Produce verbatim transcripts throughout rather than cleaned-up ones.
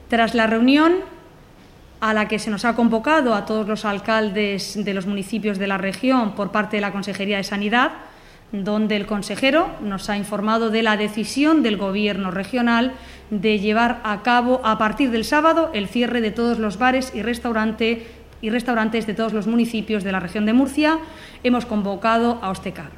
Tras la reunión a la que se nos ha convocado a todos los alcaldes de los municipios de la región por parte de la Consejería de Sanidad, donde el consejero nos ha informado de la decisión del Gobierno regional de llevar a cabo a partir del sábado el cierre de todos los bares y, restaurante, y restaurantes de todos los municipios de la región de Murcia, hemos convocado a Ostecar.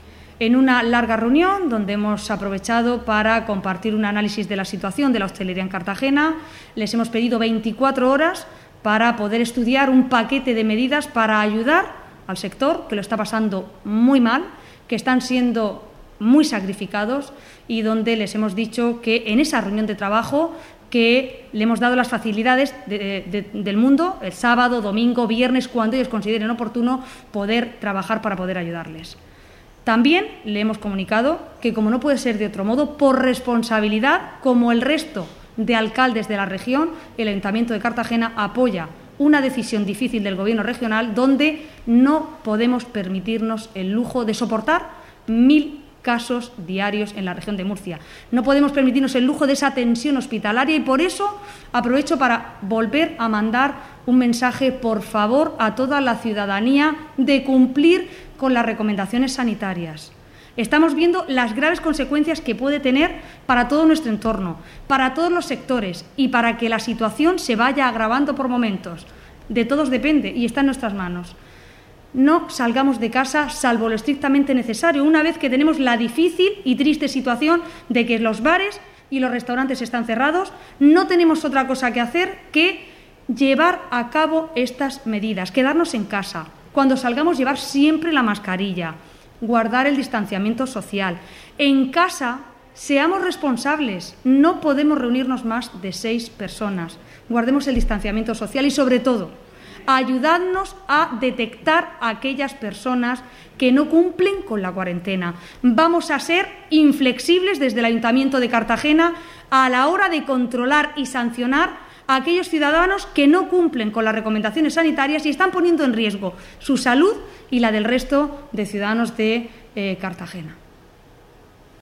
En una larga reunión donde hemos aprovechado para compartir un análisis de la situación de la hostelería en Cartagena, les hemos pedido veinticuatro horas para poder estudiar un paquete de medidas para ayudar al sector, que lo está pasando muy mal, que están siendo muy sacrificados y donde les hemos dicho que en esa reunión de trabajo que le hemos dado las facilidades de, de, del mundo, el sábado, domingo, viernes, cuando ellos consideren oportuno poder trabajar para poder ayudarles. También le hemos comunicado que, como no puede ser de otro modo, por responsabilidad, como el resto de alcaldes de la región, el Ayuntamiento de Cartagena apoya una decisión difícil del Gobierno regional donde no podemos permitirnos el lujo de soportar mil casos diarios en la región de Murcia. No podemos permitirnos el lujo de esa tensión hospitalaria y por eso aprovecho para volver a mandar un mensaje, por favor, a toda la ciudadanía de cumplir con las recomendaciones sanitarias. Estamos viendo las graves consecuencias que puede tener para todo nuestro entorno, para todos los sectores y para que la situación se vaya agravando por momentos. De todos depende y está en nuestras manos. No salgamos de casa salvo lo estrictamente necesario, una vez que tenemos la difícil y triste situación de que los bares y los restaurantes están cerrados. No tenemos otra cosa que hacer que llevar a cabo estas medidas, quedarnos en casa. Cuando salgamos, llevar siempre la mascarilla, guardar el distanciamiento social. En casa, seamos responsables, no podemos reunirnos más de seis personas. Guardemos el distanciamiento social y, sobre todo, ayudadnos a detectar a aquellas personas que no cumplen con la cuarentena. Vamos a ser inflexibles desde el Ayuntamiento de Cartagena a la hora de controlar y sancionar a aquellos ciudadanos que no cumplen con las recomendaciones sanitarias y están poniendo en riesgo su salud y la del resto de ciudadanos de eh, Cartagena.